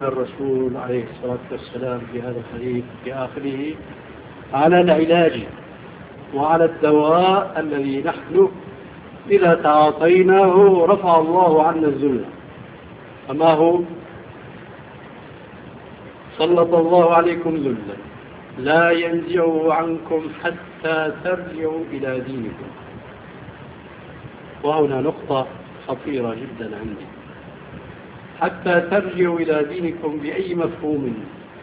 الرسول عليه الصلاة والسلام في هذا الحديث في آخره على العلاج وعلى الدواء الذي نحن إذا تعاطيناه رفع الله عنا الذل. فما هو؟ سلط الله عليكم ذلا لا ينزعه عنكم حتى ترجعوا إلى دينكم. وهنا نقطة خطيرة جدا عندي، حتى ترجعوا إلى دينكم بأي مفهوم،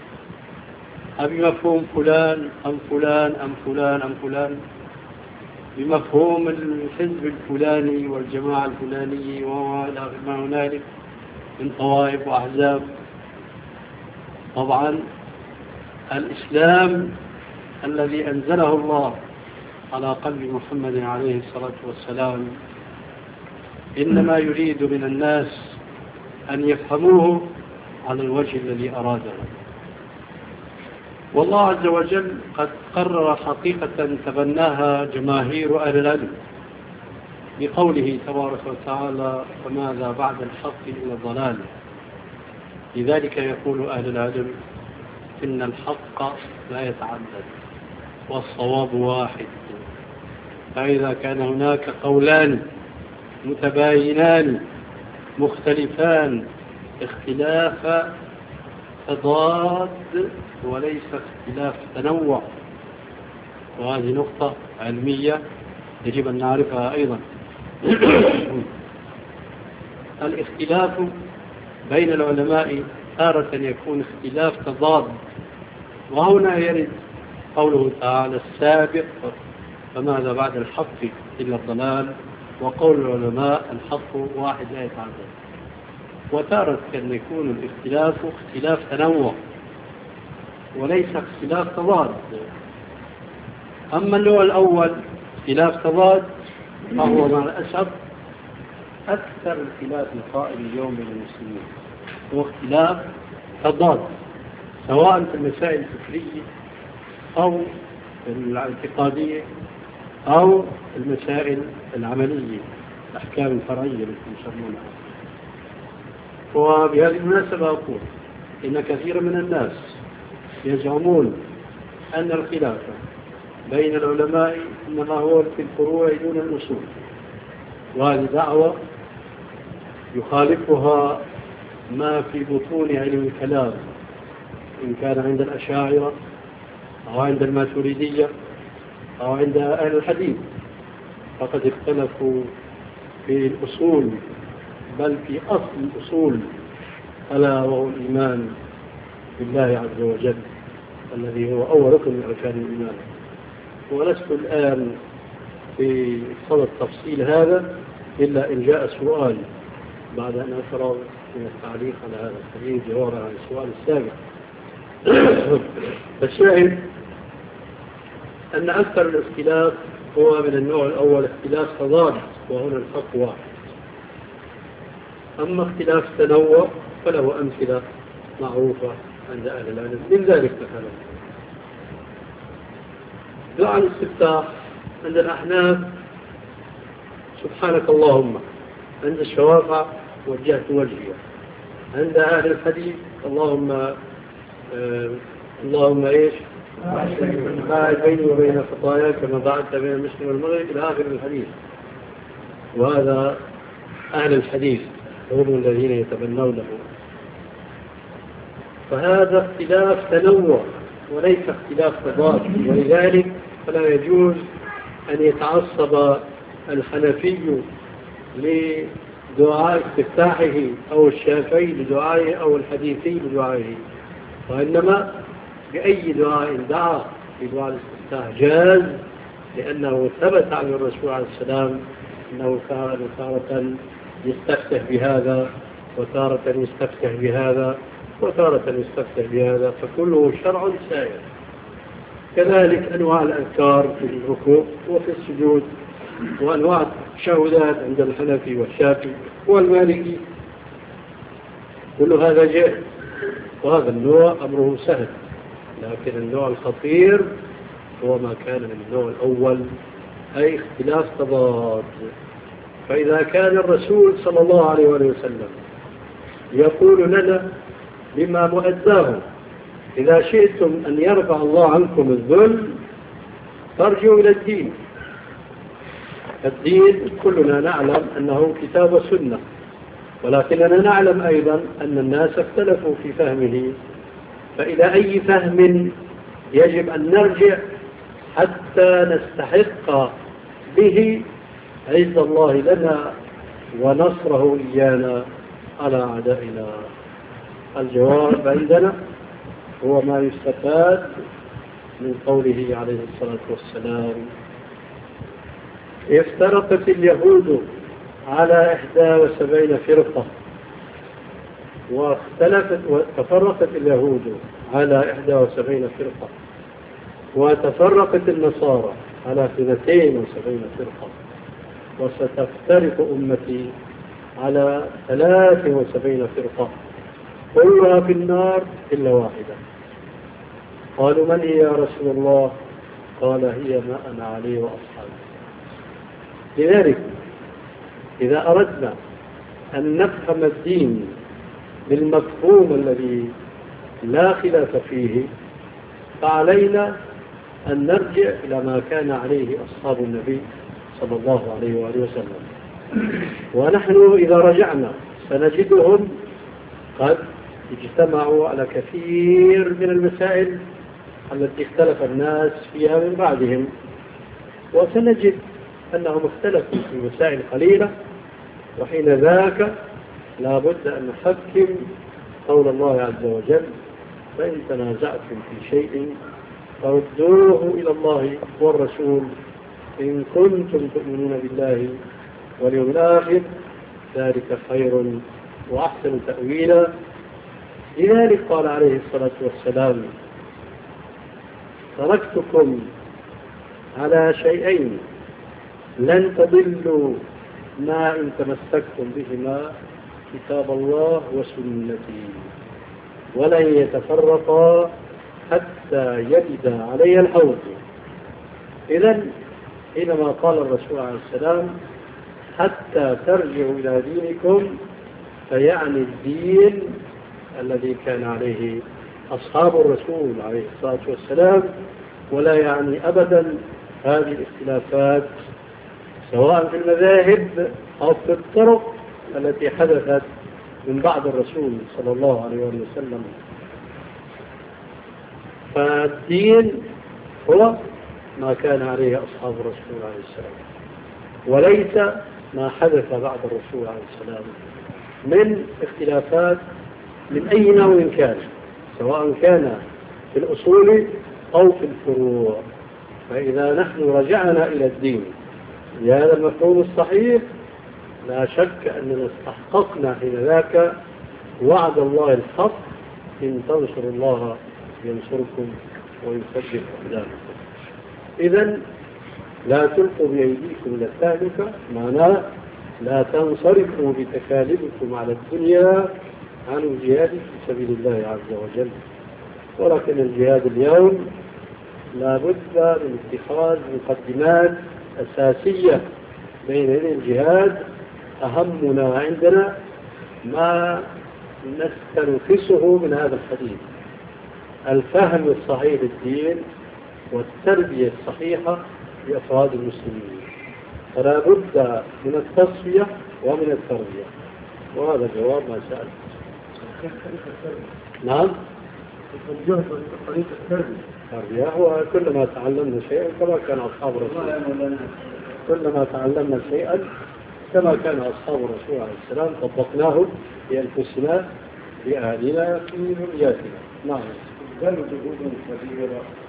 بمفهوم فلان أم فلان أم فلان أم فلان، بمفهوم الحزب الفلاني والجماعة الفلانية وما هنالك من طوائف وأحزاب. طبعا الإسلام الذي أنزله الله على قلب محمد عليه الصلاة والسلام إنما يريد من الناس أن يفهموه على الوجه الذي أراده. والله عز وجل قد قرر حقيقة تبناها جماهير أهل العلم بقوله تبارك وتعالى: فماذا بعد الحق إلا الضلال. لذلك يقول أهل العلم: إن الحق لا يتعدد والصواب واحد. فإذا كان هناك قولان متباينان مختلفان اختلاف تضاد وليس اختلاف تنوع، وهذه نقطة علمية يجب أن نعرفها أيضا. الاختلاف بين العلماء تارة يكون اختلاف تضاد، وهنا يرد قوله تعالى السابق: فماذا بعد الحق إلا الضلال. وقول العلماء: الحق واحد لا يتعدد. وتارة كان يكون الاختلاف اختلاف تنوع وليس اختلاف تضاد. أما النوع الأول اختلاف تضاد فهو مع الأسف أكثر الخلاف القائم اليوم بين المسلمين، هو اختلاف تضاد، سواء في المسائل الفكرية أو الاعتقادية أو المسائل العملية، الأحكام الفرعية التي يسمونها. وبهذه المناسبة أقول إن كثير من الناس يزعمون أن الخلاف بين العلماء إنما هو في الفروع دون الأصول، وهذه دعوة يخالفها ما في بطون علم الكلام، إن كان عند الأشاعرة أو عند الماتريدية أو عند أهل الحديث، فقد اختلفوا في الأصول، بل في أصل الأصول، ألا وهو الإيمان بالله عز وجل الذي هو أول ركن من أركان الإيمان. ولست الآن في صدد تفصيل هذا إلا إن جاء سؤال بعد أن أفرغ من التعليق على هذا الحديث جوابا عن السؤال السابق. الشاهد أن أكثر الاختلاف هو من النوع الأول اختلاف تضاد، وهنا الحق واحد. أما اختلاف تنوع فله أمثلة معروفة عند أهل العلم. من ذلك مثلا دعاء الاستفتاح عند الأحناف سبحانك اللهم، عند الشوافع وجهت وجهي، عند أهل الحديث اللهم إيش باعد بيني وبين خطاياي كما بعدت بين المشرق والمغرب إلى آخر الحديث. وهذا أهل الحديث هم الذين يتبنونه. فهذا اختلاف تنوع وليس اختلاف تضاد، ولذلك فلا يجوز أن يتعصب الحنفي لدعاء استفتاحه أو الشافعي لدعائه أو الحديثي لدعائه، وإنما بأي دعاء دعا بدعاء الاستفتاح جاز، لأنه ثبت عن الرسول عليه السلام أنه كان تارة يستفتح بهذا وتارة يستفتح بهذا وتارة يستفتح بهذا، فكله شرع سائر. كذلك أنواع الأذكار في الركوع وفي السجود، وأنواع التشهدات عند الحنفي والشافعي والمالكي، كل هذا جائز، وهذا النوع أمره سهل. لكن النوع الخطير هو ما كان من النوع الأول، أي اختلاف تضاد. فإذا كان الرسول صلى الله عليه وسلم يقول لنا بما مؤداه. إذا شئتم أن يرفع الله عنكم الذل فارجعوا إلى الدين. الدين كلنا نعلم أنه كتاب وسنة، ولكننا نعلم أيضا أن الناس اختلفوا في فهمه، فإلى أي فهم يجب أن نرجع حتى نستحق به عز الله لنا ونصره إيانا على أعدائنا؟ الجواب عندنا هو ما يستفاد من قوله عليه الصلاة والسلام: افترقت اليهود على 71 فرقة، وتفرقت اليهود على 71 فرقة، وتفرقت النصارى على 72 فرقة، وستفترق أمتي على 73 فرقة كلها في النار إلا واحدة. قالوا: من هي يا رسول الله؟ قال: هي ما أنا عليه وأصحابي. لذلك إذا أردنا أن نفهم الدين بالمفهوم الذي لا خلاف فيه، فعلينا أن نرجع إلى ما كان عليه أصحاب النبي صلى الله عليه وآله وسلم. ونحن إذا رجعنا سنجدهم قد اجتمعوا على كثير من المسائل التي اختلف الناس فيها من بعدهم، وسنجد أنهم اختلفوا في مسائل قليلة، وحين ذاك لا بد أن نحكم قول الله عز وجل: فإن تنازعتم في شيء فردوه إلى الله والرسول إن كنتم تؤمنون بالله واليوم الآخر، ذلك خير وأحسن تأويلا. لذلك قال عليه الصلاة والسلام: تركتكم على شيئين لن تضلوا ما إن تمسكتم بهما، كتاب الله وسنتي، ولن يتفرقا حتى يرد علي الحوض. إذن حينما قال الرسول عليه السلام: حتى ترجعوا إلى دينكم، فيعني الدين الذي كان عليه أصحاب الرسول عليه الصلاة والسلام، ولا يعني أبدا هذه الاختلافات سواء في المذاهب أو في الطرق التي حدثت من بعد الرسول صلى الله عليه وسلم. فالدين هو ما كان عليه أصحاب الرسول عليه السلام، وليس ما حدث بعد الرسول عليه السلام من اختلافات من أي نوع كان، سواء كان في الأصول أو في الفروع. فإذا نحن رجعنا إلى الدين بهذا المفهوم الصحيح، لا شك أننا استحققنا حين ذاك وعد الله الحق: إن تنصروا الله ينصركم ويثبت أقدامكم. إذن لا تلقوا بأيديكم إلى التهلكة، معناه لا تنصرفوا بتكالبكم على الدنيا عن الجهاد في سبيل الله عز وجل. ولكن الجهاد اليوم لا بد من اتخاذ مقدمات أساسية بين يدي الجهاد. أهمنا عندنا ما نستنفسه من هذا الحديث: الفهم الصحيح للدين والتربية الصحيحة لأفراد المسلمين. فلا بد من التصفية ومن التربية، وهذا جواب ما سألت. نعم، الجهد وطريقة التربية هو كلما تعلمنا شيئا كما كان أصحاب الرسول، كلما تعلمنا شيئا كما كان أصحاب الرسول عليه السلام طبقناه في أنفسنا، في أهلنا، في ذرياتنا. نعم.